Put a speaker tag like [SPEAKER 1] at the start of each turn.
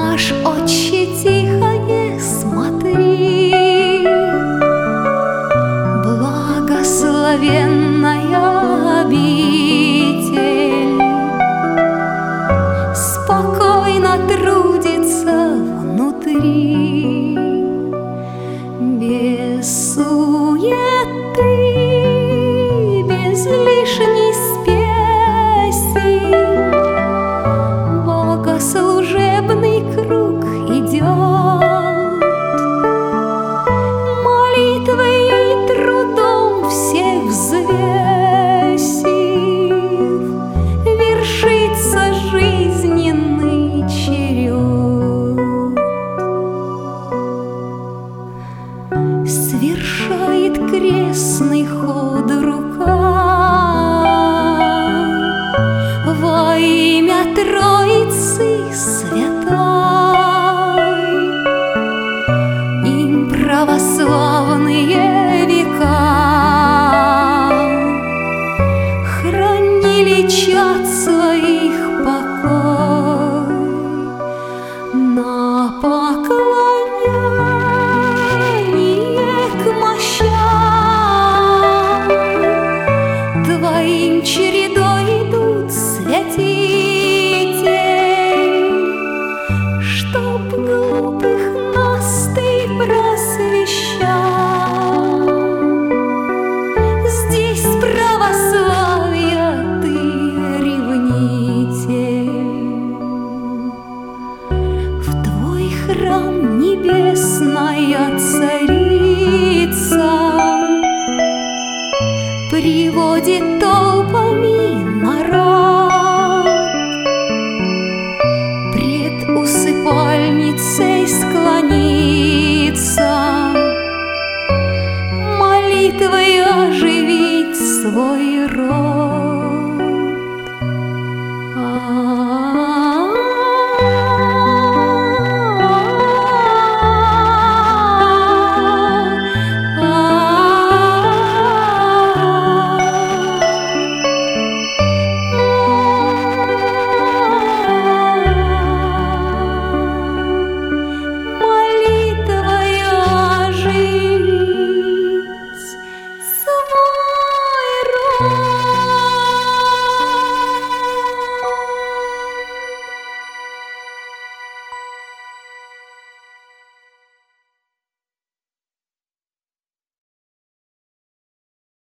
[SPEAKER 1] аж отче, тихо не смотри, благословенная обитель спокойно трудится внутри, без суеты, без лишней спеси. Богослужебный круг идет, молитвой и трудом всех взвесив, вершится жизненный черед. Свершает крестный ход рука во имя Троицы Святой. Им православные века хранили чад своих покой. На поклонение к мощам Твоим чередой идут святитель, чтоб глупых нас Ты просвещал. Здесь православия Ты ревнитель. В Твой храм небесная царица приводит толпами народ, пред усыпальницей склониться, молитвой оживить свой род.